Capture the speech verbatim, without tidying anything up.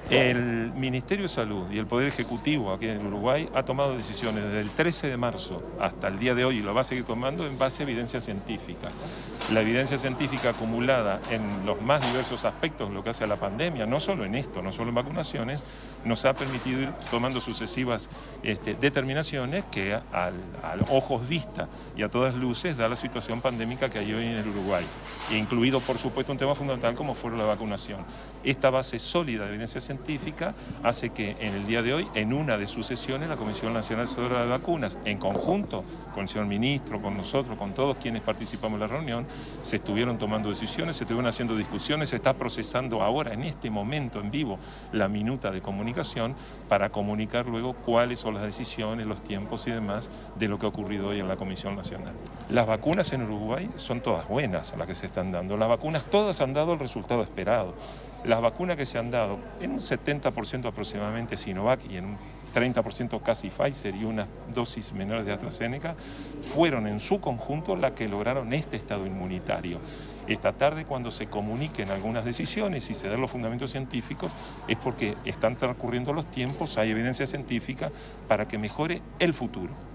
El Ministerio de Salud y el Poder Ejecutivo aquí en Uruguay ha tomado decisiones desde el trece de marzo hasta el día de hoy y lo va a seguir tomando en base a evidencia científica. La evidencia científica acumulada en los más diversos aspectos, lo que hace a la pandemia, no solo en esto, no solo en vacunaciones, nos ha permitido ir tomando sucesivas este, determinaciones que al, al ojos vista y a todas luces da la situación pandémica que hay hoy en el Uruguay, incluido por supuesto un tema fundamental como fue la vacunación. Esta base sólida de evidencia científica hace que en el día de hoy, en una de sus sesiones, la Comisión Nacional Asesora de Vacunas, en conjunto con el señor ministro, con nosotros, con todos quienes participamos en la reunión, se estuvieron tomando decisiones, se estuvieron haciendo discusiones, se está procesando ahora, en este momento, en vivo, la minuta de comunicación para comunicar luego cuáles son las decisiones, los tiempos y demás de lo que ha ocurrido hoy en la Comisión Nacional. Las vacunas en Uruguay son todas buenas las que se están dando. Las vacunas todas han dado el resultado esperado. Las vacunas que se han dado, en un setenta por ciento aproximadamente Sinovac y en un treinta por ciento casi Pfizer y unas dosis menores de AstraZeneca, fueron en su conjunto las que lograron este estado inmunitario. Esta tarde, cuando se comuniquen algunas decisiones y se den los fundamentos científicos, es porque están transcurriendo los tiempos, hay evidencia científica para que mejore el futuro.